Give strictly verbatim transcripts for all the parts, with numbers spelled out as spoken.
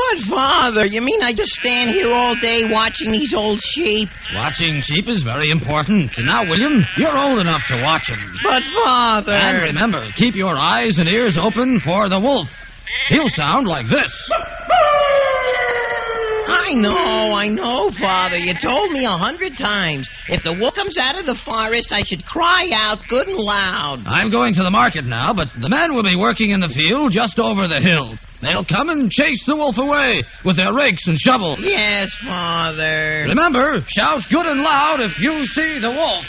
But, Father, you mean I just stand here all day watching these old sheep? Watching sheep is very important. Now, William, you're old enough to watch them. But, Father... And remember, keep your eyes and ears open for the wolf. He'll sound like this. I know, I know, Father. You told me a hundred times. If the wolf comes out of the forest, I should cry out good and loud. I'm going to the market now, but the men will be working in the field just over the hill. They'll come and chase the wolf away with their rakes and shovels. Yes, Father. Remember, shout good and loud if you see the wolf.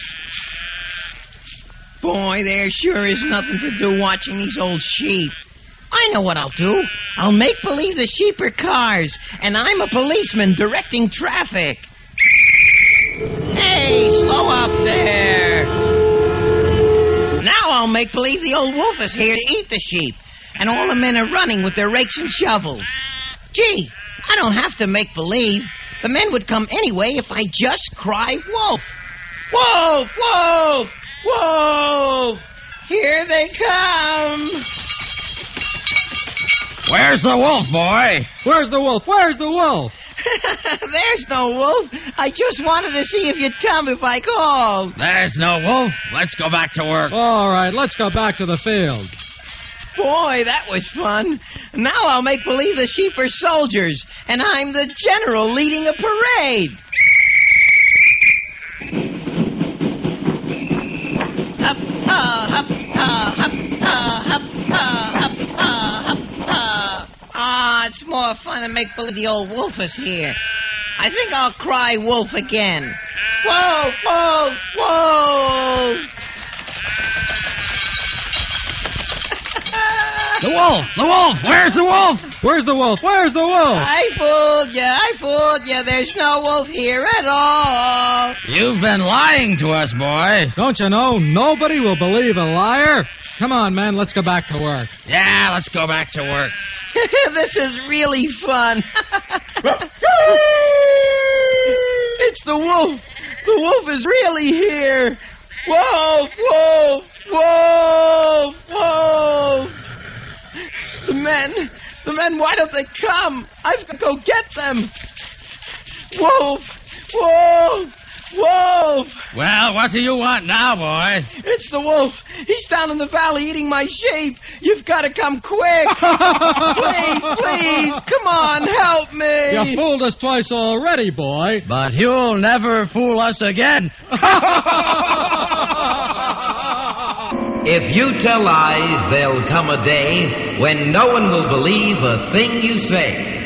Boy, there sure is nothing to do watching these old sheep. I know what I'll do. I'll make believe the sheep are cars, and I'm a policeman directing traffic. Hey, slow up there. Now I'll make believe the old wolf is here to eat the sheep, and all the men are running with their rakes and shovels. Gee, I don't have to make believe. The men would come anyway if I just cry wolf. Wolf, wolf, wolf! Here they come! Where's the wolf, boy? Where's the wolf? Where's the wolf? There's no wolf. I just wanted to see if you'd come if I called. There's no wolf. Let's go back to work. All right, let's go back to the field. Boy, that was fun. Now I'll make believe the sheep are soldiers, and I'm the general leading a parade. Hup, ha, hup, ha, hup, ha, hup, ha, hup, ha, hup, ha. Ah, it's more fun to make believe the old wolf is here. I think I'll cry wolf again. Wolf, wolf, wolf! The wolf! The wolf! Where's the wolf? Where's the wolf? Where's the wolf? I fooled you. I fooled you. There's no wolf here at all. You've been lying to us, boy. Don't you know nobody will believe a liar? Come on, man, let's go back to work. Yeah, let's go back to work. This is really fun. It's the wolf. The wolf is really here. Wolf, wolf, wolf, wolf. The men, the men, why don't they come? I've got to go get them. Wolf, wolf, wolf. Well, what do you want now, boy? It's the wolf. He's down in the valley eating my sheep. You've got to come quick. Please, please, come on, help me. You fooled us twice already, boy. But you'll never fool us again. If you tell lies, there'll come a day when no one will believe a thing you say.